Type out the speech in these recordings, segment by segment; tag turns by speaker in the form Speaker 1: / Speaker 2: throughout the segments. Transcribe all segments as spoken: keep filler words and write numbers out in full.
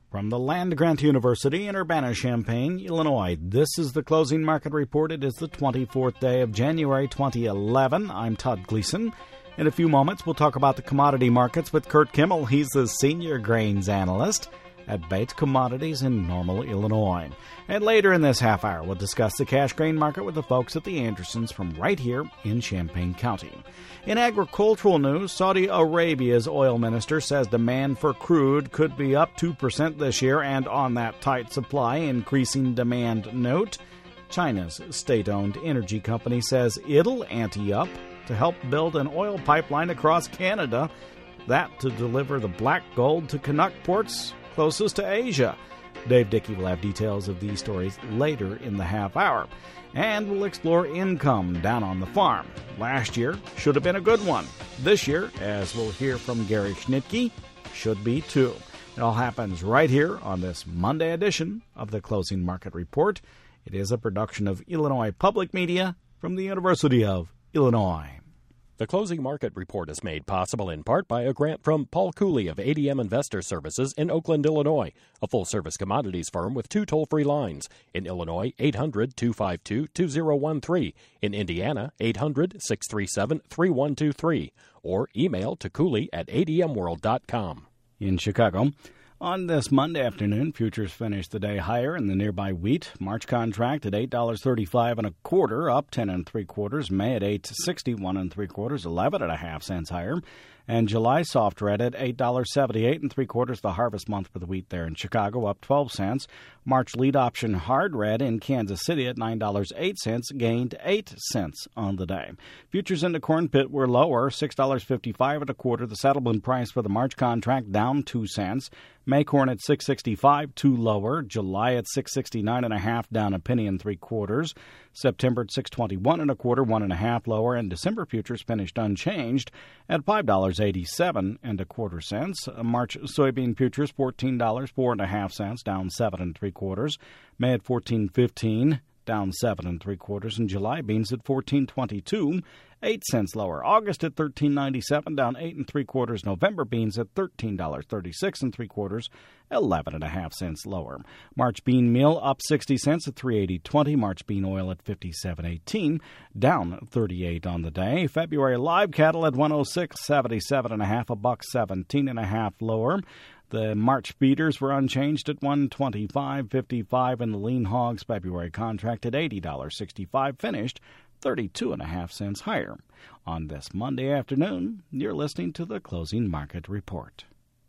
Speaker 1: From the Land-Grant University in Urbana-Champaign, Illinois, this is the Closing Market Report. It is the twenty-fourth day of January twenty eleven. I'm Todd Gleason. In a few moments, we'll talk about the commodity markets with Kurt Kimmel. He's the senior grains analyst at Bates Commodities in Normal, Illinois. And later in this half hour, we'll discuss the cash grain market with the folks at the Andersons from right here in Champaign County. In agricultural news, Saudi Arabia's oil minister says demand for crude could be up two percent this year, and on that tight supply, increasing demand note. China's state-owned energy company says it'll ante up to help build an oil pipeline across Canada, that to deliver the black gold to Canuck ports closest to Asia. Dave Dickey will have details of these stories later in the half hour. And we'll explore income down on the farm. Last year should have been a good one. This year, as we'll hear from Gary Schnitke, should be too. It all happens right here on this Monday edition of the Closing Market Report. It is a production of Illinois Public Media from the University of Illinois.
Speaker 2: The Closing Market Report is made possible in part by a grant from Paul Cooley of A D M Investor Services in Oakland, Illinois, a full-service commodities firm with two toll-free lines. In Illinois, eight hundred, two five two, two zero one three. In Indiana, eight hundred, six three seven, three one two three. Or email to Cooley at A D M world dot com.
Speaker 1: In Chicago, on this Monday afternoon, futures finished the day higher in the nearby wheat. March contract at eight dollars and thirty-five cents and a quarter, up ten and three quarters. May at eight sixty-one and three quarters, eleven and a half cents higher. And July soft red at eight dollars and seventy-eight and three quarters, the harvest month for the wheat there in Chicago, up twelve cents. March lead option hard red in Kansas City at nine dollars and eight cents, gained eight cents on the day. Futures in the corn pit were lower, six dollars and fifty-five and a quarter. The settlement price for the March contract down two cents. May corn at six sixty-five, two lower. July at six sixty-nine and a half, down a penny and three quarters. September at six twenty-one and a quarter, one and a half lower. And December futures finished unchanged at five dollars and eighty-seven and a quarter cents. March soybean futures fourteen dollars, four and a half cents, down seven and three quarters. May at fourteen fifteen, down seven and three quarters. And July beans at fourteen twenty-two, eight cents lower. August at thirteen ninety-seven, down eight and three quarters. November beans at thirteen dollars and thirty-six and three quarters, eleven and a half cents lower. March bean meal up sixty cents at three eighty twenty. March bean oil at fifty-seven eighteen, down thirty-eight on the day. February live cattle at one oh six seventy-seven and a half, a buck seventeen and a half lower. The March feeders were unchanged at one twenty-five fifty-five, and the lean hogs February contract at eighty dollars and sixty-five cents finished thirty-two and a half cents higher. On this Monday afternoon, you're listening to the Closing Market Report.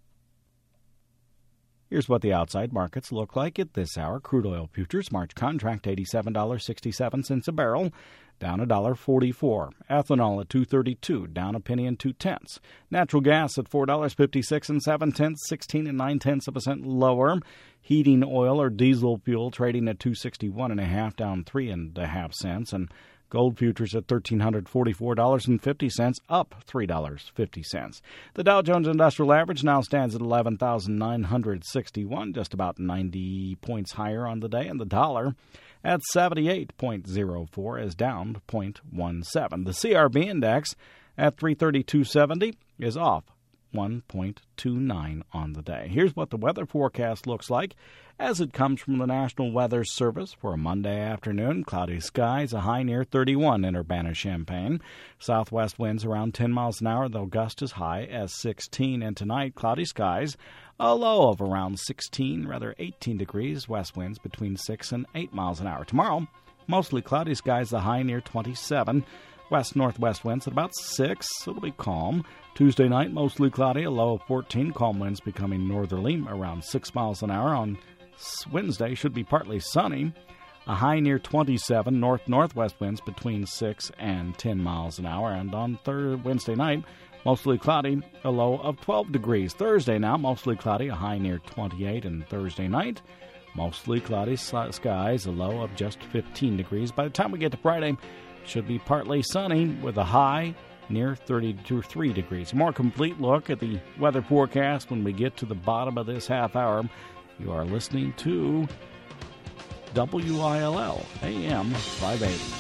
Speaker 1: Here's what the outside markets look like at this hour. Crude oil futures, March contract eighty-seven dollars and sixty-seven cents a barrel, down one dollar and forty-four cents. Ethanol at two thirty-two, down a penny and two tenths. Natural gas at four dollars and fifty-six cents and seven tenths, sixteen and nine tenths of a cent lower. Heating oil or diesel fuel trading at two sixty-one and a half, down three and a half cents. And gold futures at one thousand three hundred forty-four dollars and fifty cents, up three dollars and fifty cents. The Dow Jones Industrial Average now stands at eleven thousand nine hundred sixty-one, just about ninety points higher on the day, and the dollar at seventy-eight point oh four is down zero point one seven. The C R B index at three thirty-two seventy is off one point two nine on the day. Here's what the weather forecast looks like as it comes from the National Weather Service for a Monday afternoon. Cloudy skies, a high near thirty-one in Urbana-Champaign. Southwest winds around ten miles an hour, though gust as high as sixteen. And tonight, cloudy skies, a low of around sixteen, rather eighteen degrees. West winds between six and eight miles an hour. Tomorrow, mostly cloudy skies, the high near twenty-seven. West-northwest winds at about six. It'll be calm. Tuesday night, mostly cloudy, a low of fourteen. Calm winds becoming northerly around six miles an hour. On Wednesday, should be partly sunny. A high near twenty-seven. North-northwest winds between six and ten miles an hour. And on third Wednesday night, mostly cloudy, a low of twelve degrees. Thursday now, mostly cloudy, a high near twenty-eight. And Thursday night, mostly cloudy skies, a low of just fifteen degrees. By the time we get to Friday, should be partly sunny with a high near thirty-three degrees. A more complete look at the weather forecast when we get to the bottom of this half hour. You are listening to W I L L A M five eighty.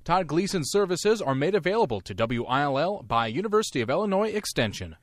Speaker 3: Todd Gleason services are made available to W I L L by University of Illinois Extension.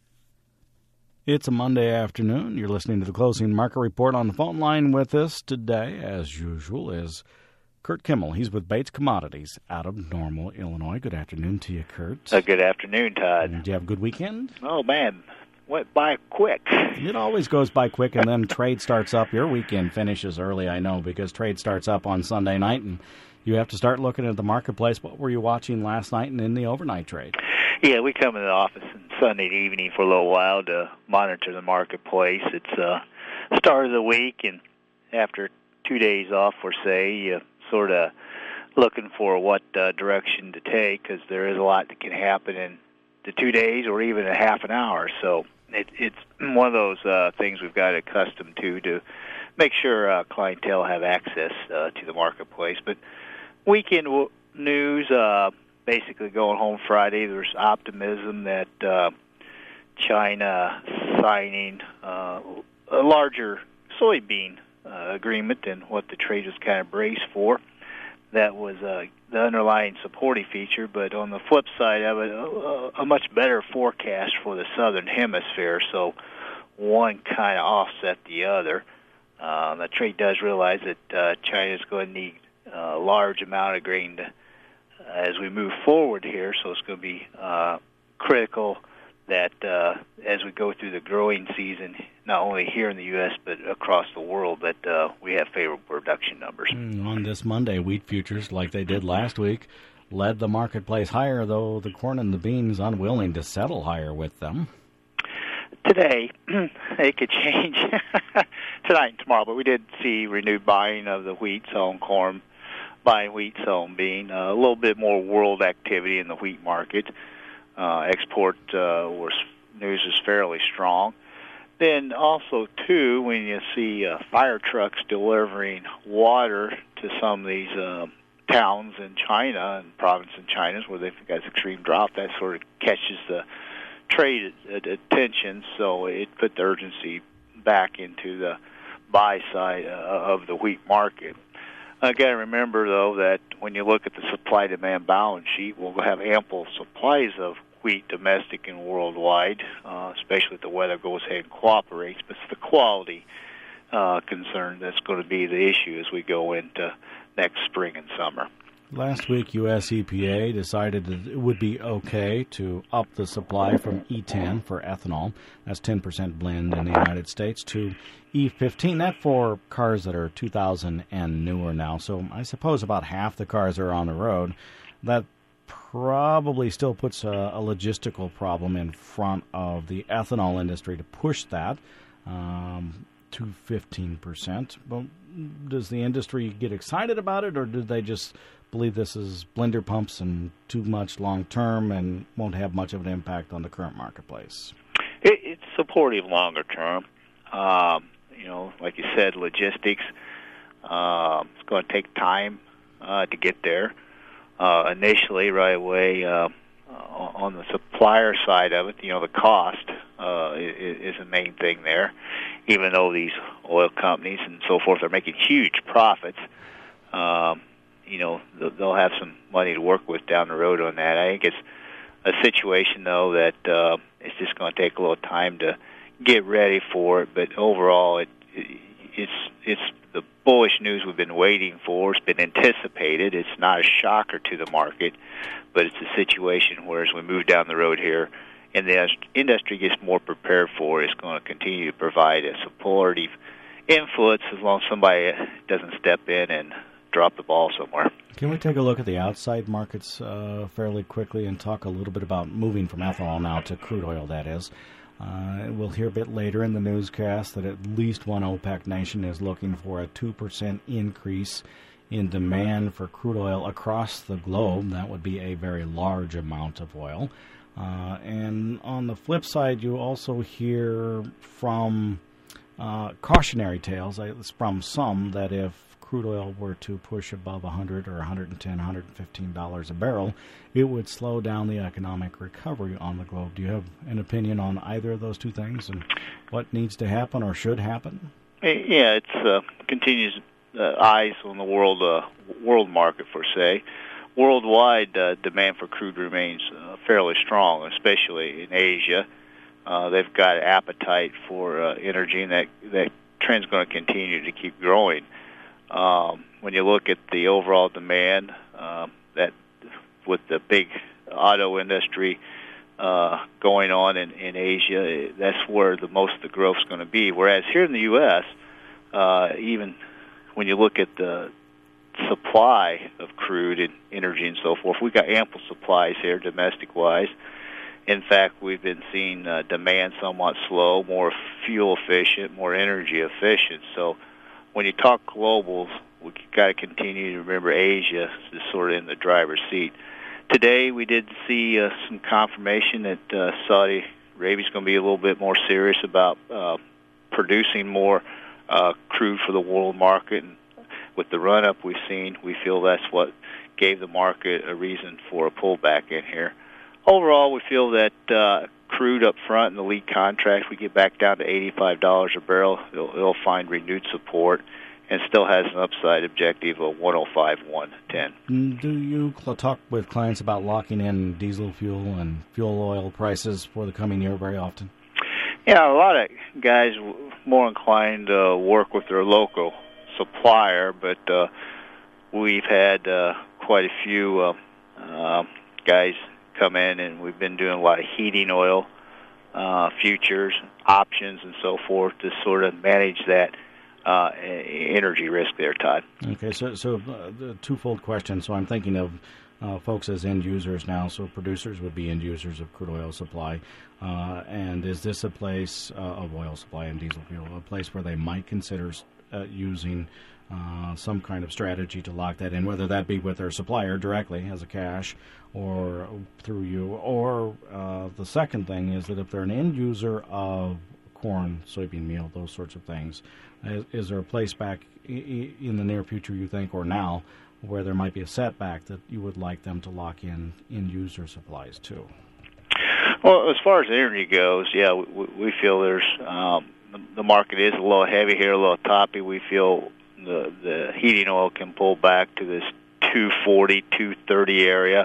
Speaker 1: It's a Monday afternoon. You're listening to the Closing Market Report. On the phone line with us today, as usual, is Kurt Kimmel. He's with Bates Commodities out of Normal, Illinois. Good afternoon to you, Kurt.
Speaker 4: Uh, good afternoon, Todd.
Speaker 1: Did you have a good weekend?
Speaker 4: Oh, man. Went by quick.
Speaker 1: It always goes by quick, and then trade starts up. Your weekend finishes early, I know, because trade starts up on Sunday night, and you have to start looking at the marketplace. What were you watching last night and in the overnight trade?
Speaker 4: Yeah, we come in the office on Sunday evening for a little while to monitor the marketplace. It's uh, start of the week, and after two days off, per se, you sort of looking for what uh, direction to take, because there is a lot that can happen in the two days or even a half an hour. So it, it's one of those uh, things we've got accustomed to to make sure uh, clientele have access uh, to the marketplace. But weekend w- news, uh, basically going home Friday, there's optimism that uh, China signing uh, a larger soybean uh, agreement than what the trade was kind of braced for. That was uh, the underlying supporting feature, but on the flip side of it, a, a much better forecast for the southern hemisphere, so one kind of offset the other. Uh, the trade does realize that uh, China is going to need a large amount of grain to, uh, as we move forward here, so it's going to be uh, critical that uh, as we go through the growing season, not only here in the U S but across the world, that uh, we have favorable production numbers.
Speaker 1: Mm, on this Monday, wheat futures, like they did last week, led the marketplace higher, though the corn and the beans unwilling to settle higher with them.
Speaker 4: Today, it could change tonight and tomorrow, but we did see renewed buying of the wheat, sown corn, buying wheat, sown bean, uh, a little bit more world activity in the wheat market. Uh, export uh, was, news is fairly strong. Then also, too, when you see uh, fire trucks delivering water to some of these uh, towns in China and provinces in China where they've got extreme drought, that sort of catches the trade attention, so it put the urgency back into the buy side uh, of the wheat market. I got to remember, though, that when you look at the supply-demand balance sheet, we'll have ample supplies of wheat, domestic and worldwide, uh, especially if the weather goes ahead and cooperates. But it's the quality uh, concern that's going to be the issue as we go into next spring and summer.
Speaker 1: Last week, U S E P A decided that it would be okay to up the supply from E ten for ethanol, that's ten percent blend in the United States, to E fifteen. That for cars that are two thousand and newer now. So I suppose about half the cars are on the road. That probably still puts a, a logistical problem in front of the ethanol industry to push that um, to fifteen percent. But does the industry get excited about it, or do they just believe this is blender pumps and too much long-term and won't have much of an impact on the current marketplace?
Speaker 4: It, it's supportive longer term. Um, you know, like you said, logistics, uh, it's going to take time uh, to get there. Uh, initially, right away, uh, on the supplier side of it, you know, the cost uh, is, is the main thing there. Even though these oil companies and so forth are making huge profits, um, you know, they'll have some money to work with down the road on that. I think it's a situation, though, that uh, it's just going to take a little time to get ready for it. But overall, it, it it's it's the bullish news we've been waiting for. It's been anticipated. It's not a shocker to the market, but it's a situation where as we move down the road here and the industry gets more prepared for it, it's going to continue to provide a supportive influence as long as somebody doesn't step in and drop the ball somewhere.
Speaker 1: Can we take a look at the outside markets uh, fairly quickly and talk a little bit about moving from ethanol now to crude oil, that is? Uh, we'll hear a bit later in the newscast that at least one OPEC nation is looking for a two percent increase in demand for crude oil across the globe. That would be a very large amount of oil. Uh, and on the flip side, you also hear from uh, cautionary tales from some that if crude oil were to push above one hundred or one hundred ten dollars, one hundred fifteen dollars a barrel, it would slow down the economic recovery on the globe. Do you have an opinion on either of those two things and what needs to happen or should happen?
Speaker 4: Yeah, it's uh, continues uh, eyes on the world uh, world market, per se. worldwide uh, demand for crude remains uh, fairly strong, especially in Asia. Uh, they've got appetite for uh, energy, and that, that trend's going to continue to keep growing. Um, when you look at the overall demand, uh, that with the big auto industry uh, going on in, in Asia, that's where the most of the growth is going to be. Whereas here in the U S, uh, even when you look at the supply of crude and energy and so forth, we've got ample supplies here domestic-wise. In fact, we've been seeing uh, demand somewhat slow, more fuel efficient, more energy efficient. So when you talk globals, we've got to continue to remember Asia is sort of in the driver's seat. Today, we did see uh, some confirmation that uh, Saudi Arabia is going to be a little bit more serious about uh, producing more uh, crude for the world market. And with the run-up we've seen, we feel that's what gave the market a reason for a pullback in here. Overall, we feel that uh, crude up front in the lead contracts, we get back down to eighty-five dollars a barrel, it'll, it'll find renewed support and still has an upside objective of one oh five, one ten.
Speaker 1: Do you talk with clients about locking in diesel fuel and fuel oil prices for the coming year very often?
Speaker 4: Yeah, a lot of guys more inclined to work with their local supplier, but uh, we've had uh, quite a few uh, uh, guys come in, and we've been doing a lot of heating oil uh, futures, options, and so forth to sort of manage that uh, energy risk there, Todd.
Speaker 1: Okay, so so uh, the twofold question. So I'm thinking of uh, folks as end users now. So producers would be end users of crude oil supply, uh, and is this a place uh, of oil supply and diesel fuel, a place where they might consider uh, using Uh, some kind of strategy to lock that in, whether that be with their supplier directly as a cash or through you, or uh, the second thing is that if they're an end user of corn, soybean meal, those sorts of things, is, is there a place back I- in the near future, you think, or now, where there might be a setback that you would like them to lock in end user supplies too?
Speaker 4: Well, as far as energy goes, yeah, we, we feel there's um, the market is a little heavy here, a little toppy. We feel The, the heating oil can pull back to this two forty, two thirty area.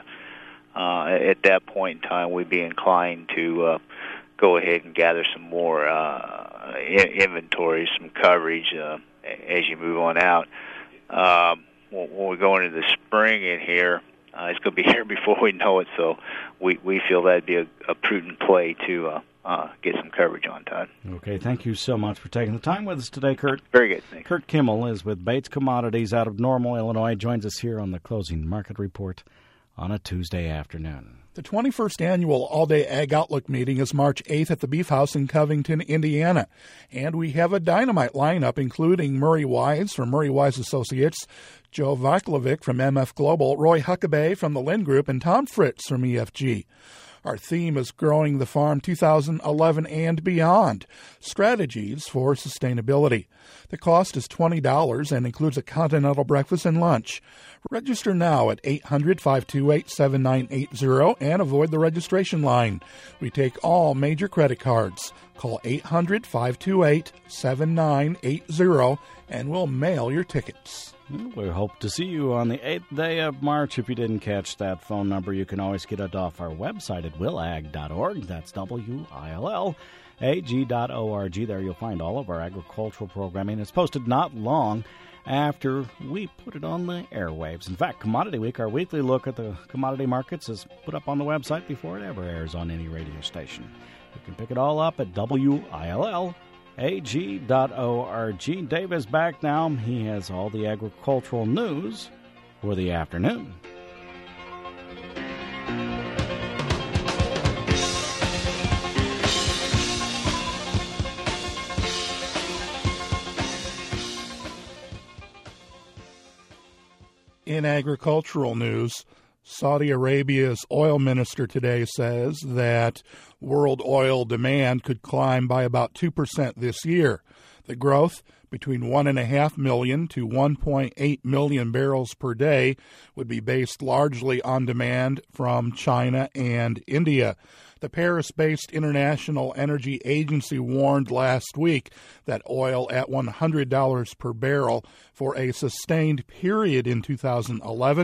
Speaker 4: Uh, at that point in time, we'd be inclined to uh, go ahead and gather some more uh, inventory, some coverage uh, as you move on out. Um, when, when we go into the spring in here, uh, it's going to be here before we know it, so we, we feel that'd be a, a prudent play to uh, uh, get some coverage on, Todd.
Speaker 1: Okay, thank you so much for taking the time with us today, Kurt.
Speaker 4: Very good. Thanks.
Speaker 1: Kurt Kimmel is with Bates Commodities out of Normal, Illinois. Joins us here on the Closing Market Report on a Tuesday afternoon.
Speaker 5: The twenty-first Annual All-Day Ag Outlook meeting is March eighth at the Beef House in Covington, Indiana. And we have a dynamite lineup, including Murray Wise from Murray Wise Associates, Joe Vaklovic from M F Global, Roy Huckabee from the Lind Group, and Tom Fritz from E F G. Our theme is Growing the Farm two thousand eleven and Beyond, Strategies for Sustainability. The cost is twenty dollars and includes a continental breakfast and lunch. Register now at eight hundred, five two eight, seven nine eight zero and avoid the registration line. We take all major credit cards. Call eight hundred, five two eight, seven nine eight zero and we'll mail your tickets.
Speaker 1: We hope to see you on the eighth day of March. If you didn't catch that phone number, you can always get it off our website at will ag dot org. That's W I L L A G dot O R G. There you'll find all of our agricultural programming. It's posted not long after we put it on the airwaves. In fact, Commodity Week, our weekly look at the commodity markets, is put up on the website before it ever airs on any radio station. You can pick it all up at W I L L A G dot O R G. Dave is back now. He has all the agricultural news for the afternoon.
Speaker 5: In agricultural news, Saudi Arabia's oil minister today says that world oil demand could climb by about two percent this year. The growth, between one point five million to one point eight million barrels per day, would be based largely on demand from China and India. The Paris-based International Energy Agency warned last week that oil at one hundred dollars per barrel for a sustained period in two thousand eleven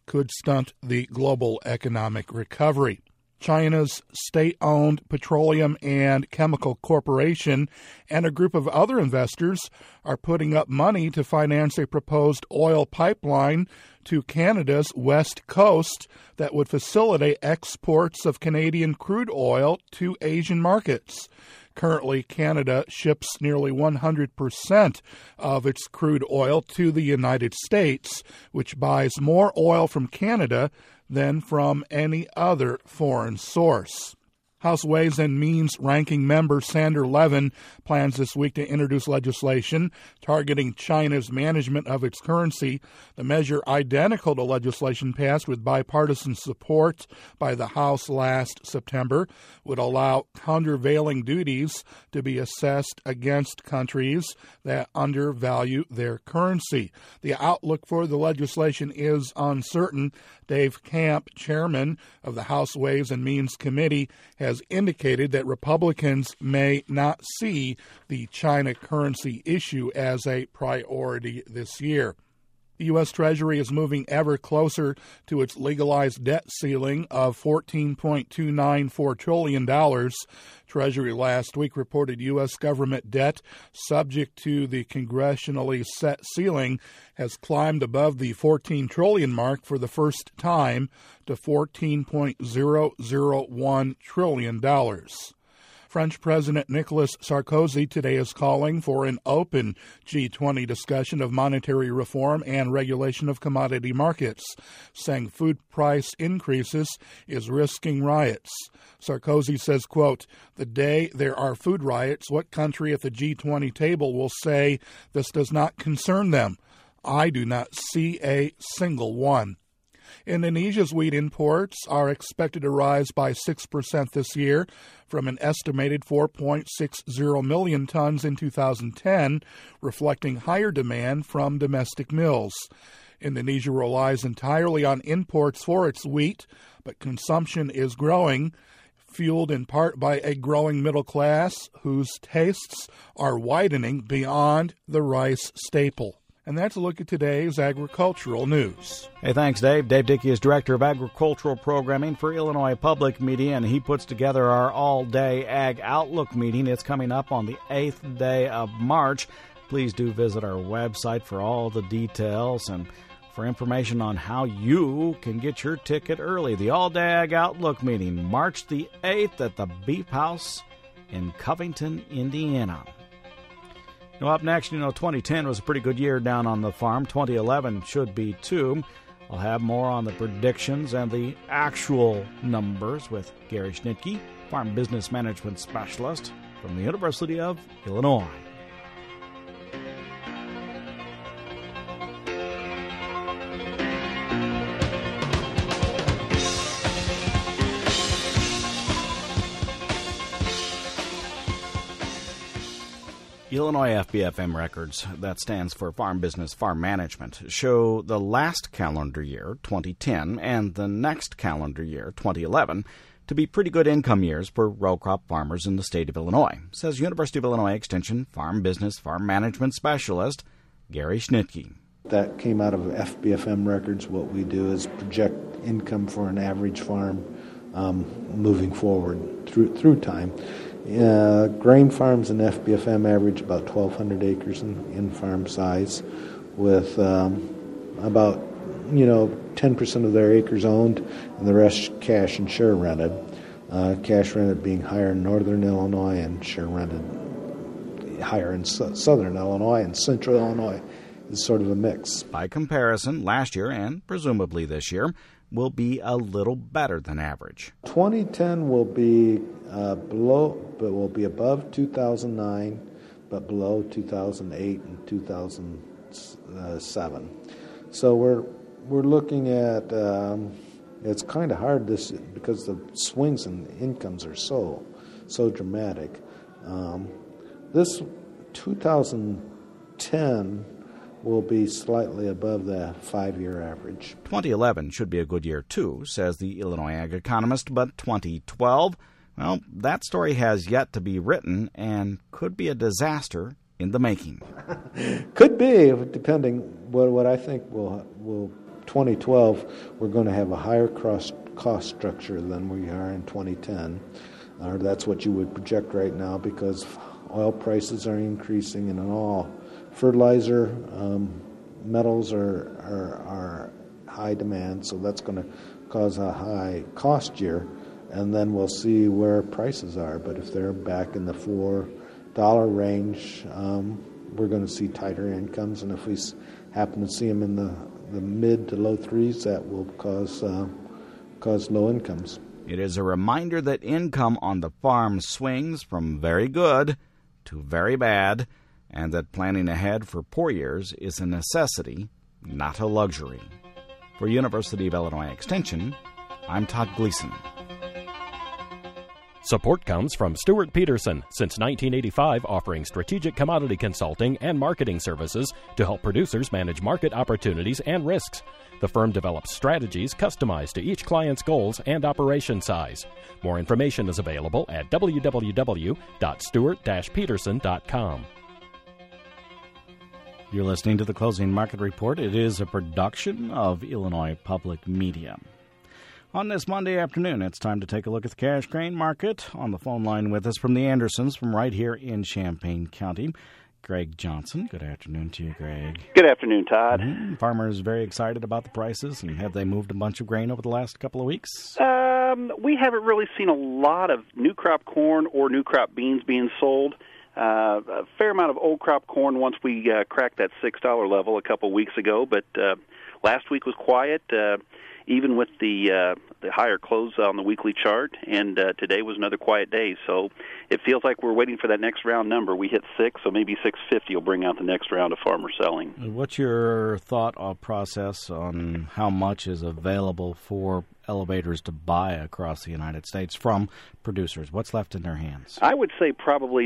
Speaker 5: could stunt the global economic recovery. China's state-owned Petroleum and Chemical Corporation and a group of other investors are putting up money to finance a proposed oil pipeline to Canada's west coast that would facilitate exports of Canadian crude oil to Asian markets. Currently, Canada ships nearly one hundred percent of its crude oil to the United States, which buys more oil from Canada than from any other foreign source. House Ways and Means Ranking Member Sander Levin plans this week to introduce legislation targeting China's management of its currency. The measure, identical to legislation passed with bipartisan support by the House last September, would allow countervailing duties to be assessed against countries that undervalue their currency. The outlook for the legislation is uncertain. Dave Camp, chairman of the House Ways and Means Committee, has indicated that Republicans may not see the China currency issue as a priority this year. The U S. Treasury is moving ever closer to its legalized debt ceiling of fourteen point two nine four trillion dollars. Treasury last week reported U S government debt, subject to the congressionally set ceiling, has climbed above the fourteen trillion dollars mark for the first time to fourteen point zero zero one trillion dollars. French President Nicolas Sarkozy today is calling for an open G twenty discussion of monetary reform and regulation of commodity markets, saying food price increases is risking riots. Sarkozy says, quote, "The day there are food riots, what country at the G twenty table will say this does not concern them? I do not see a single one." Indonesia's wheat imports are expected to rise by six percent this year from an estimated four point six zero million tons in two thousand ten, reflecting higher demand from domestic mills. Indonesia relies entirely on imports for its wheat, but consumption is growing, fueled in part by a growing middle class whose tastes are widening beyond the rice staple. And that's a look at today's agricultural news.
Speaker 1: Hey, thanks, Dave. Dave Dickey is Director of Agricultural Programming for Illinois Public Media, and he puts together our all-day Ag Outlook meeting. It's coming up on the eighth day of March. Please do visit our website for all the details and for information on how you can get your ticket early. The all-day Ag Outlook meeting, March the eighth at the Beef House in Covington, Indiana. Now, up next, you know, twenty ten was a pretty good year down on the farm. twenty eleven should be too. I'll have more on the predictions and the actual numbers with Gary Schnitke, Farm Business Management Specialist from the University of Illinois. Illinois F B F M records, that stands for Farm Business Farm Management, show the last calendar year, twenty ten, and the next calendar year, twenty eleven, to be pretty good income years for row crop farmers in the state of Illinois, says University of Illinois Extension Farm Business Farm Management Specialist Gary Schnitke.
Speaker 6: That came out of F B F M records. What we do is project income for an average farm um, moving forward through through time. Uh, grain farms in F B F M average about twelve hundred acres in, in farm size, with um, about, you know, ten percent of their acres owned and the rest cash and share rented. Uh, cash rented being higher in northern Illinois and share rented higher in su- southern Illinois, and central Illinois is sort of a mix.
Speaker 1: By comparison, last year and presumably this year will be a little better than average.
Speaker 6: twenty ten will be uh, below, but will be above two thousand nine, but below two thousand eight and two thousand seven. So we're we're looking at um, it's kind of hard this because the swings in incomes are so so dramatic. Um, this two thousand ten will be slightly above the five-year average.
Speaker 1: twenty eleven should be a good year, too, says the Illinois Ag Economist, but twenty twelve, well, that story has yet to be written and could be a disaster in the making.
Speaker 6: Could be, depending what what I think will will twenty twelve, we're going to have a higher cost, cost structure than we are in twenty ten. Or that's what you would project right now because oil prices are increasing and all fertilizer um, metals are, are, are high demand, so that's going to cause a high cost year, and then we'll see where prices are. But if they're back in the four dollar range, um, we're going to see tighter incomes, and if we happen to see them in the, the mid to low threes, that will cause uh, cause low incomes.
Speaker 1: It is a reminder that income on the farm swings from very good to very bad, and that planning ahead for poor years is a necessity, not a luxury. For University of Illinois Extension, I'm Todd Gleason.
Speaker 2: Support comes from Stuart Peterson, since nineteen eighty-five offering strategic commodity consulting and marketing services to help producers manage market opportunities and risks. The firm develops strategies customized to each client's goals and operation size. More information is available at w w w dot stewart dash peterson dot com.
Speaker 1: You're listening to the Closing Market Report. It is a production of Illinois Public Media. On this Monday afternoon, it's time to take a look at the cash grain market. On the phone line with us from the Andersons from right here in Champaign County, Greg Johnson. Good afternoon to you, Greg.
Speaker 7: Good afternoon, Todd.
Speaker 1: Mm-hmm. Farmers very excited about the prices, and have they moved a bunch of grain over the last couple of weeks?
Speaker 7: Um, we haven't really seen a lot of new crop corn or new crop beans being sold. Uh, a fair amount of old crop corn once we uh, cracked that six dollar level a couple weeks ago, but uh, last week was quiet. Uh, even with the uh, the higher close on the weekly chart, and uh, today was another quiet day. So it feels like we're waiting for that next round number. We hit six, so maybe six fifty will bring out the next round of farmer selling.
Speaker 1: What's your thought or process on how much is available for elevators to buy across the United States from producers? What's left in their hands?
Speaker 7: I would say probably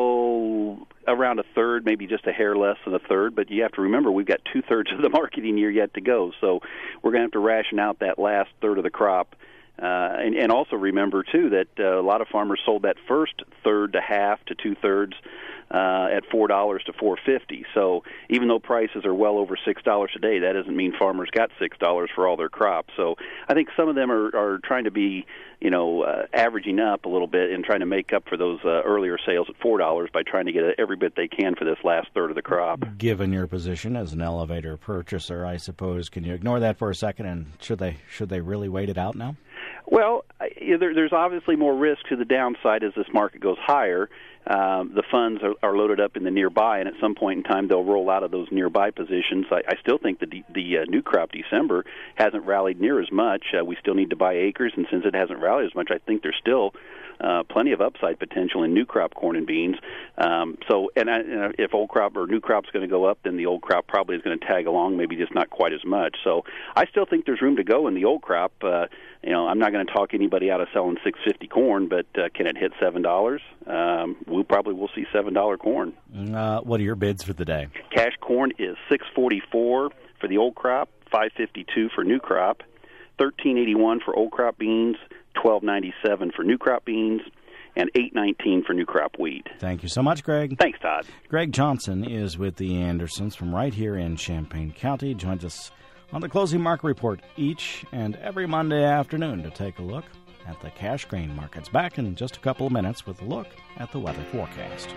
Speaker 7: still around a third, maybe just a hair less than a third, but you have to remember we've got two-thirds of the marketing year yet to go, so we're going to have to ration out that last third of the crop. Uh, and, and also remember, too, that uh, a lot of farmers sold that first third to half to two-thirds uh, at four dollars to four fifty. So even though prices are well over six dollars today, that doesn't mean farmers got six dollars for all their crops. So I think some of them are, are trying to be, you know, uh, averaging up a little bit and trying to make up for those uh, earlier sales at four dollars by trying to get every bit they can for this last third of the crop.
Speaker 1: Given your position as an elevator purchaser, I suppose, can you ignore that for a second, and should they should they really wait it out now?
Speaker 7: Well, there, there's obviously more risk to the downside as this market goes higher. Um, the funds are, are loaded up in the nearby, and at some point in time they'll roll out of those nearby positions. I, I still think the, the uh, new crop December hasn't rallied near as much. Uh, we still need to buy acres, and since it hasn't rallied as much, I think there's still uh, plenty of upside potential in new crop corn and beans. Um, so, and, I, and if old crop or new crop's going to go up, then the old crop probably is going to tag along, maybe just not quite as much. So I still think there's room to go in the old crop. Uh, you know, I'm not going to talk anybody out of selling six fifty corn, but uh, can it hit seven dollars? Um, we probably will see seven dollar corn.
Speaker 1: Uh, what are your bids for the day?
Speaker 7: Cash corn is six forty-four for the old crop, five fifty-two for new crop, thirteen eighty-one for old crop beans, twelve ninety-seven for new crop beans, and eight nineteen for new crop wheat.
Speaker 1: Thank you so much, Greg.
Speaker 7: Thanks, Todd.
Speaker 1: Greg Johnson is with the Andersons from right here in Champaign County. Joins us on the Closing Market Report each and every Monday afternoon to take a look at the cash grain markets. Back in just a couple of minutes with a look at the weather forecast.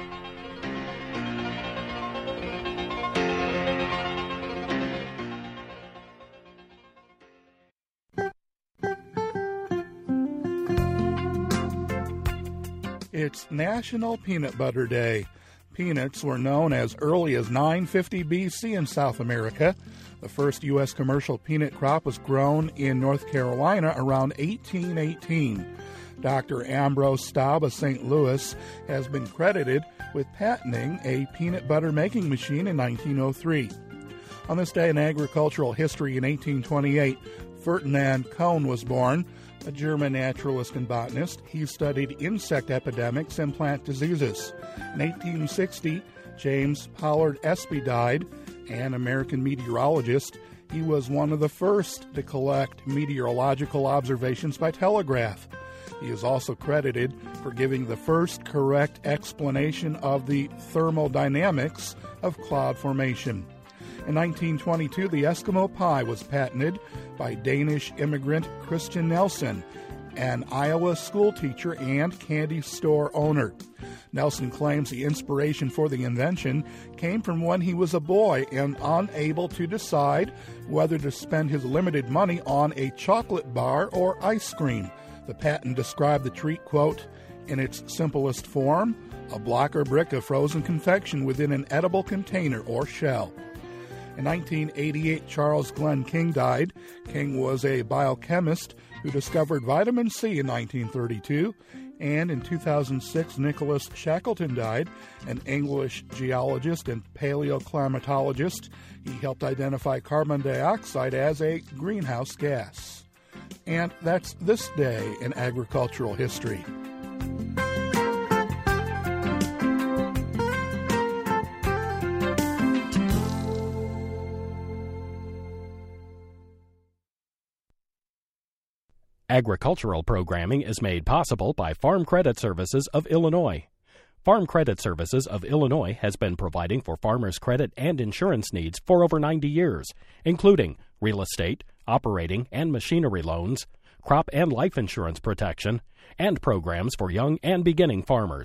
Speaker 5: It's National Peanut Butter Day. Peanuts were known as early as nine fifty B C in South America. The first U S commercial peanut crop was grown in North Carolina around eighteen eighteen. Doctor Ambrose Staub of Saint Louis has been credited with patenting a peanut butter making machine in nineteen oh three. On this day in agricultural history in eighteen twenty-eight, Ferdinand Kohn was born, a German naturalist and botanist. He studied insect epidemics and plant diseases. In eighteen sixty, James Pollard Espy died, an American meteorologist. He was one of the first to collect meteorological observations by telegraph. He is also credited for giving the first correct explanation of the thermodynamics of cloud formation. In nineteen twenty-two, the Eskimo pie was patented by Danish immigrant Christian Nelson, an Iowa school teacher and candy store owner. Nelson claims the inspiration for the invention came from when he was a boy and unable to decide whether to spend his limited money on a chocolate bar or ice cream. The patent described the treat, quote, in its simplest form, a block or brick of frozen confection within an edible container or shell. In nineteen eighty-eight, Charles Glenn King died. King was a biochemist who discovered vitamin C in nineteen thirty-two. And in two thousand six, Nicholas Shackleton died, an English geologist and paleoclimatologist. He helped identify carbon dioxide as a greenhouse gas. And that's this day in agricultural history.
Speaker 2: Agricultural programming is made possible by Farm Credit Services of Illinois. Farm Credit Services of Illinois has been providing for farmers' credit and insurance needs for over ninety years, including real estate, operating and machinery loans, crop and life insurance protection, and programs for young and beginning farmers.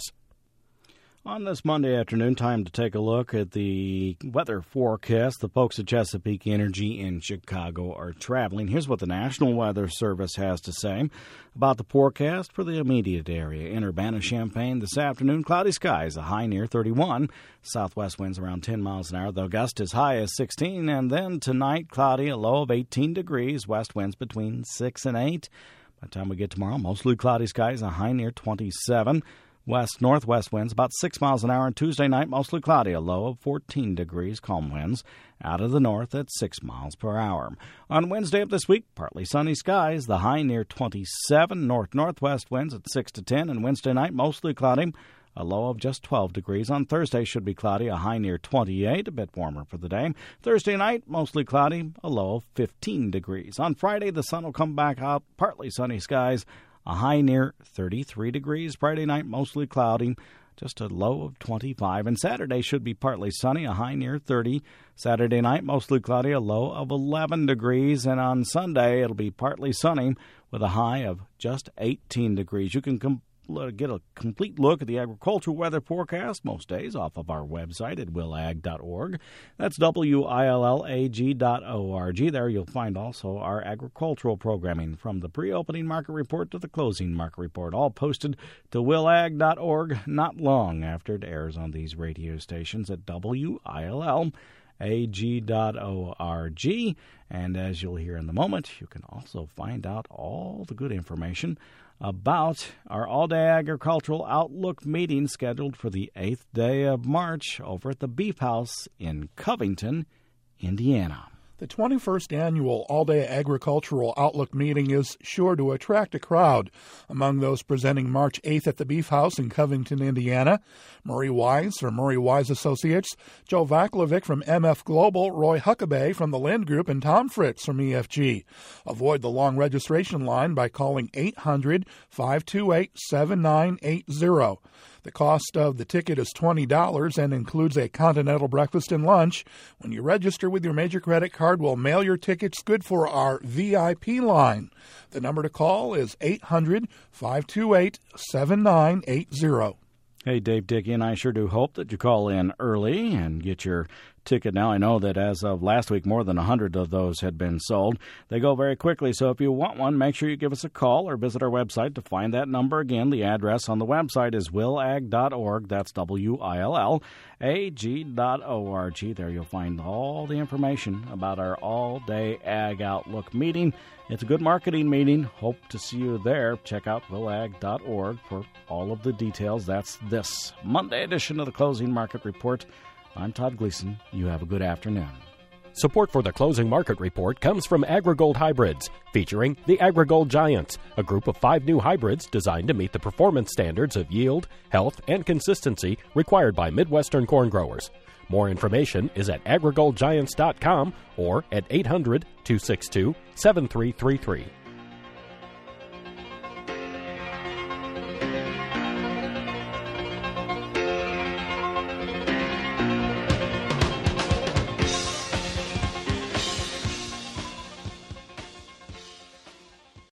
Speaker 1: On this Monday afternoon, time to take a look at the weather forecast. The folks at Chesapeake Energy in Chicago are traveling. Here's what the National Weather Service has to say about the forecast for the immediate area. In Urbana-Champaign this afternoon, cloudy skies, a high near thirty-one. Southwest winds around ten miles an hour. The gust as high as sixteen. And then tonight, cloudy, a low of eighteen degrees. West winds between six and eight. By the time we get tomorrow, mostly cloudy skies, a high near twenty-seven. West-northwest winds about six miles an hour. And Tuesday night, mostly cloudy, a low of fourteen degrees. Calm winds out of the north at six miles per hour. On Wednesday of this week, partly sunny skies, the high near twenty-seven. North-northwest winds at six to ten. And Wednesday night, mostly cloudy, a low of just twelve degrees. On Thursday, should be cloudy, a high near twenty-eight, a bit warmer for the day. Thursday night, mostly cloudy, a low of fifteen degrees. On Friday, the sun will come back out, partly sunny skies, a high near thirty-three degrees. Friday night, mostly cloudy, just a low of twenty-five. And Saturday should be partly sunny, a high near thirty. Saturday night, mostly cloudy, a low of eleven degrees. And on Sunday, it'll be partly sunny with a high of just eighteen degrees. You can com- get a complete look at the agricultural weather forecast most days off of our website at will ag dot org. That's W I L L A G dot O R G. There you'll find also our agricultural programming from the pre-opening market report to the closing market report, all posted to will ag dot org not long after it airs on these radio stations at W I L L A G dot org. And as you'll hear in the moment, you can also find out all the good information about our all-day agricultural outlook meeting scheduled for the eighth day of March over at the Beef House in Covington, Indiana.
Speaker 5: The twenty-first annual All-Day Agricultural Outlook meeting is sure to attract a crowd. Among those presenting March eighth at the Beef House in Covington, Indiana, Murray Wise from Murray Wise Associates, Joe Vaklovic from M F Global, Roy Huckabee from the Lind Group, and Tom Fritz from E F G. Avoid the long registration line by calling eight hundred, five two eight, seven nine eight zero. The cost of the ticket is twenty dollars and includes a continental breakfast and lunch. When you register with your major credit card, we'll mail your tickets good for our V I P line. The number to call is eight hundred, five two eight, seven nine eight zero.
Speaker 1: Hey, Dave Dickey, and I sure do hope that you call in early and get your ticket now. I know that as of last week, more than one hundred of those had been sold. They go very quickly, so if you want one, make sure you give us a call or visit our website to find that number. Again, the address on the website is will ag dot org. That's W I L L A G dot O R G. There you'll find all the information about our all-day Ag Outlook meeting. It's a good marketing meeting. Hope to see you there. Check out will ag dot org for all of the details. That's this Monday edition of the Closing Market Report. I'm Todd Gleason. You have a good afternoon.
Speaker 2: Support for the Closing Market Report comes from AgriGold Hybrids, featuring the AgriGold Giants, a group of five new hybrids designed to meet the performance standards of yield, health, and consistency required by Midwestern corn growers. More information is at agri gold giants dot com or at eight hundred, two six two, seven three three three.